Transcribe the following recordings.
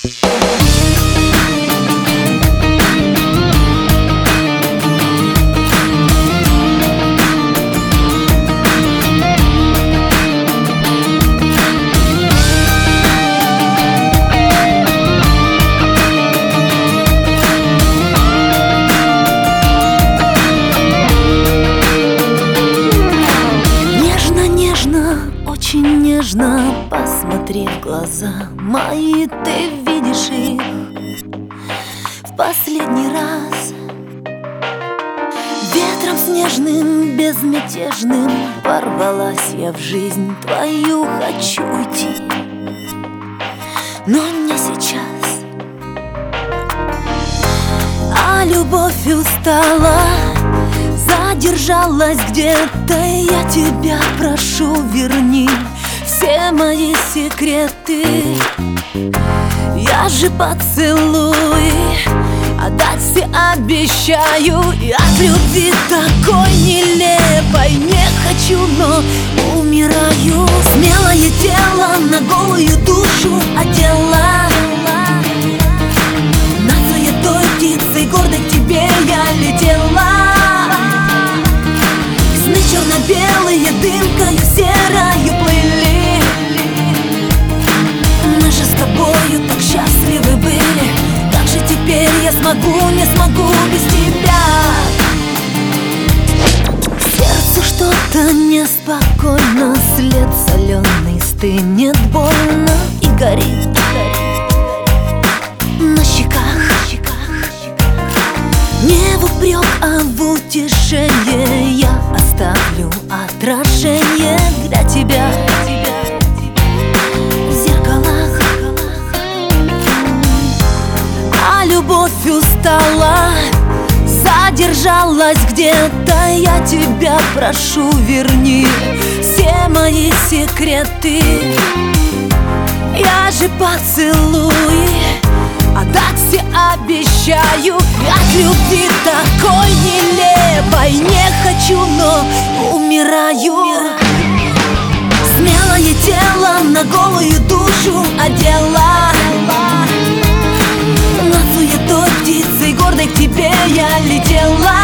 Очень нежно посмотри в глаза мои, ты видишь их в последний раз. Ветром снежным, безмятежным ворвалась я в жизнь твою, хочу уйти, но не сейчас. А любовь устала, задержалась где-то, я тебя прошу, верни все мои секреты. Я же поцелуй отдать все обещаю, и от любви такой нелепой не хочу, но умираю. Смелое тело на голую душу одела, над суетой птицей гордой к тебе я летела. Сны черно-белые дымкою серою плыли, мы же с тобою так счастливы были. Как же теперь я смогу, не смогу без тебя? Сердцу что-то неспокойно, след соленый стынет больно и горит на щеках. Не в упрек, а в утешение я оставлю отражение для тебя в зеркалах. А любовь устала, задержалась где-то, я тебя прошу, верни все мои секреты. Я же поцелуй отдать все обещаю, и от любви такой нелепой не хочу, но умираю. Смелое тело на голую душу одела, над суетой птицей гордой к тебе я летела.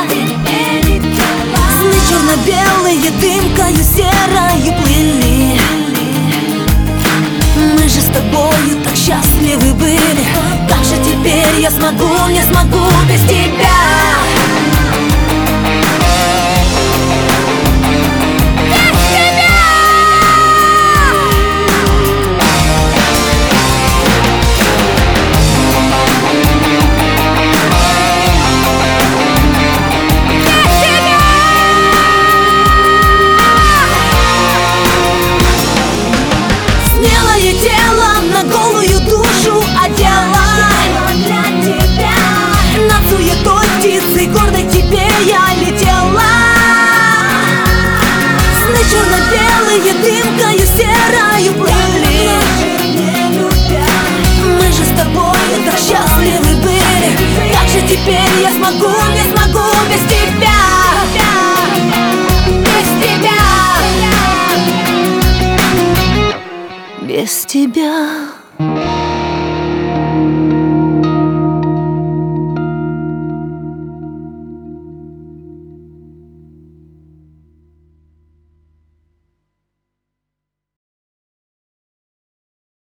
Сны черно-белые дымкою серою плыли, мы же с тобою так счастливы были. Как же теперь я смогу, не смогу без тебя? Смелое тело на голую душу одела, над суетой птицей гордой к тебе я летела. Сны черно-белые дымкою серою плыли, мы же с тобой так счастливы были. Как же теперь я смогу, не смогу без тебя? Без тебя, без тебя.